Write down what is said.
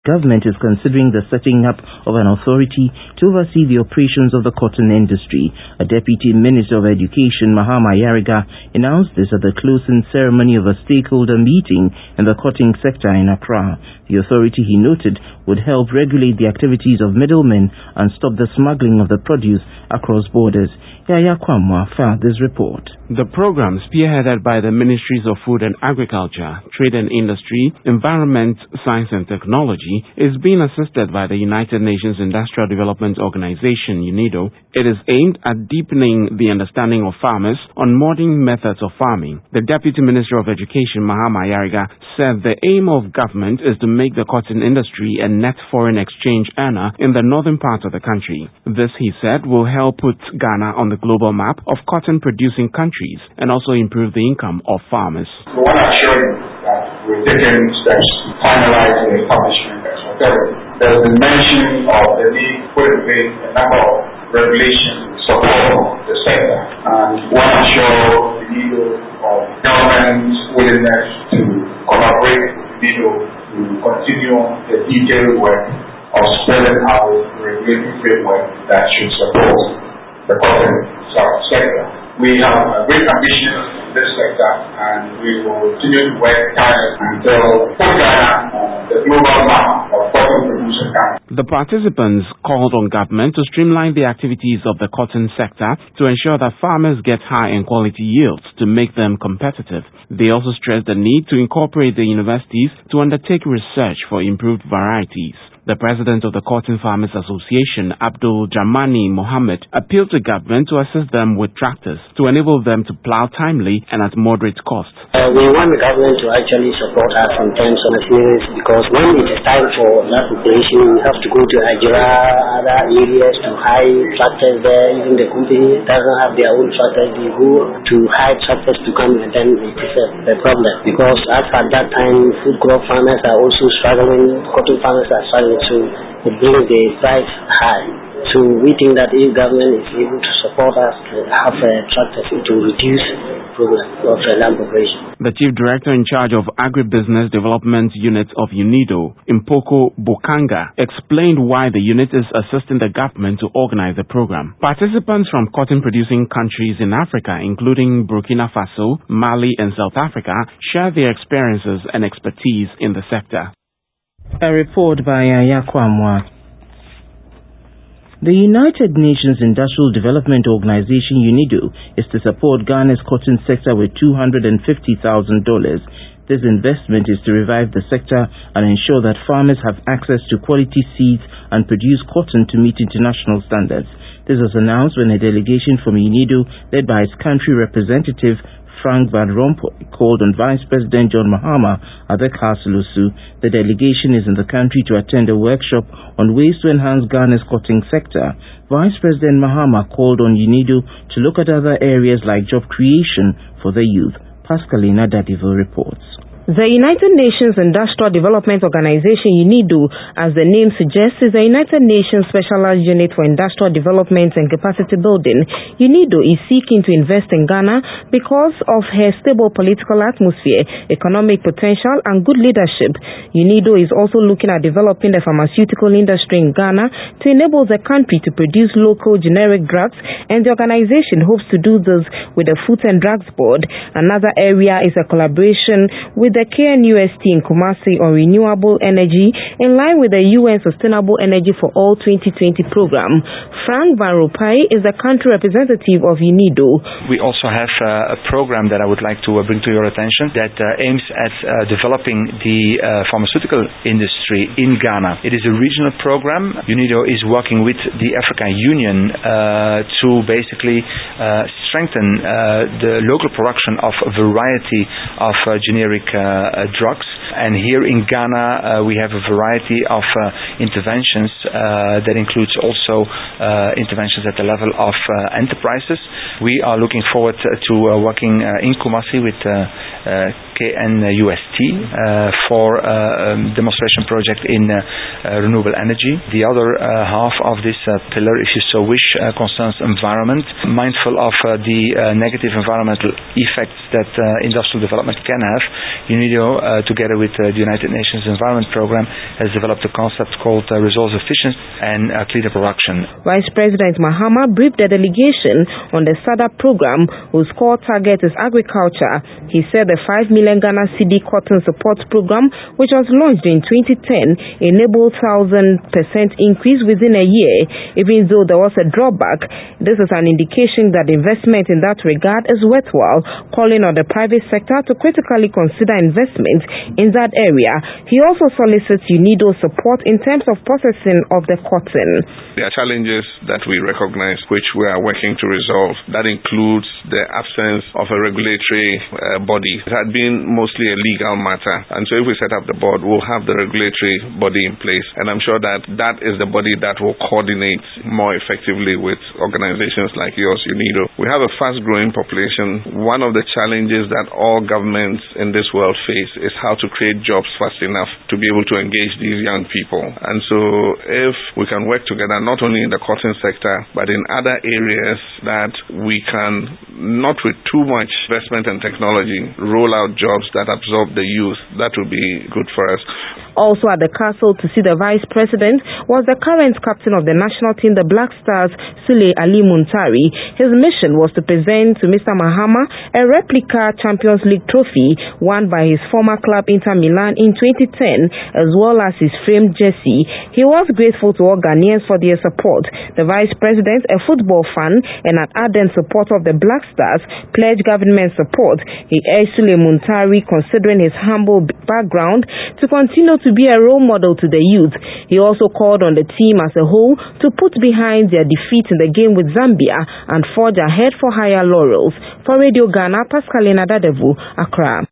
government is considering the setting up of an authority to oversee the operations of the cotton industry. A Deputy Minister of Education, Mahama Yariga, announced this at the closing ceremony of a stakeholder meeting in the cotton sector in Accra. The authority, he noted, would help regulate the activities of middlemen and stop the smuggling of the produce across borders. Yaya Kwamwa filed this report. The program, spearheaded by the Ministries of Food and Agriculture, Trade and Industry, Environment, Science and Technology, is being assisted by the United Nations Industrial Development Organization, UNIDO. It is aimed at deepening the understanding of farmers on modern methods of farming. The Deputy Minister of Education, Mahama Yariga, said the aim of government is to make the cotton industry a net foreign exchange earner in the northern part of the country. This, he said, will help put Ghana on the global map of cotton-producing countries and also improve the income of farmers. We want to assure you that we're taking steps to finalize the establishment of authority. There's been mention of the need to put in place a number of regulations to support the sector, and we want to assure the need of government's willingness to collaborate with NIDO to continue the detailed work of spelling out the regulatory framework that should support the cotton sector. We have a great ambition in this sector, and we will continue to work tirelessly until put Ghana on the global map of cotton producing countries. The participants called on government to streamline the activities of the cotton sector to ensure that farmers get high and quality yields to make them competitive. They also stressed the need to incorporate the universities to undertake research for improved varieties. The president of the Cotton Farmers Association, Abdul Jamani Mohammed, appealed to government to assist them with tractors to enable them to plow timely and at moderate cost. We want the government to actually support us in terms of machineries, because when it is time for that operation, we have to go to Nigeria, other areas to hire tractors there. Even the company doesn't have their own tractors. They go to hire tractors to come, and then it is a problem, because at that time, food crop farmers are also struggling, cotton farmers are struggling. So it brings the price high. So we think that if government is able to support us to have tractors, it will reduce the problem of land operation. The Chief Director in charge of Agribusiness Development Unit of UNIDO, Impoko Bokanga, explained why the unit is assisting the government to organize the program. Participants from cotton-producing countries in Africa, including Burkina Faso, Mali and South Africa, share their experiences and expertise in the sector. A report by Yaya Kwamwa. The United Nations Industrial Development Organization, UNIDO, is to support Ghana's cotton sector with $250,000. This investment is to revive the sector and ensure that farmers have access to quality seeds and produce cotton to meet international standards. This was announced when a delegation from UNIDO, led by its country representative, Frank Van Rompuy, called on Vice President John Mahama at the Kasulusu. The delegation is in the country to attend a workshop on ways to enhance Ghana's cotton sector. Vice President Mahama called on UNIDO to look at other areas like job creation for the youth. Pascalina Dadivo reports. The United Nations Industrial Development Organization, UNIDO, as the name suggests, is a United Nations Specialized Unit for Industrial Development and Capacity Building. UNIDO is seeking to invest in Ghana because of her stable political atmosphere, economic potential, and good leadership. UNIDO is also looking at developing the pharmaceutical industry in Ghana to enable the country to produce local generic drugs, and the organization hopes to do this with the Food and Drugs Board. Another area is a collaboration with the KNUST in Kumasi on renewable energy in line with the UN Sustainable Energy for All 2020 program. Frank Van Rompuy is the country representative of UNIDO. We also have a program that I would like to bring to your attention that aims at developing the pharmaceutical industry in Ghana. It is a regional program. UNIDO is working with the African Union to basically strengthen the local production of a variety of generic drugs. And here in Ghana, we have a variety of interventions that includes also interventions at the level of enterprises. We are looking forward to working in Kumasi with UK and UST for demonstration project in renewable energy. The other half of this pillar, if you so wish, concerns environment. Mindful of the negative environmental effects that industrial development can have, UNIDO, together with the United Nations Environment Programme, has developed a concept called resource efficiency and cleaner production. Vice President Mahama briefed the delegation on the SADA program, whose core target is agriculture. He said the 5 million Ghana cedi cotton support program, which was launched in 2010, enabled 1,000% increase within a year, even though there was a drawback. This is an indication that investment in that regard is worthwhile, calling on the private sector to critically consider investment in that area. He also solicits UNIDO support in terms of processing of the cotton. There are challenges that we recognize which we are working to resolve. That includes the absence of a regulatory body. It had been mostly a legal matter, and so if we set up the board, we'll have the regulatory body in place, and I'm sure that that is the body that will coordinate more effectively with organizations like yours, UNIDO. We have a fast-growing population. One of the challenges that all governments in this world face is how to create jobs fast enough to be able to engage these young people. And so if we can work together, not only in the cotton sector, but in other areas that we can, not with too much investment and technology, roll out jobs that absorb the youth, that would be good for us. Also at the castle to see the Vice President was the current captain of the national team, the Black Stars, Sule Ali Muntari. His mission was to present to Mr. Mahama a replica Champions League trophy won by his former club Inter Milan in 2010, as well as his framed jersey. He was grateful to all Ghanaians for their support. The Vice President, a football fan and an ardent supporter of the Black Stars, pledged government support. He urged Sule Muntari, considering his humble background, to continue to be a role model to the youth. He also called on the team as a whole to put behind their defeat in the game with Zambia and forge ahead for higher laurels. For Radio Ghana, Pascaline Adadevu, Accra.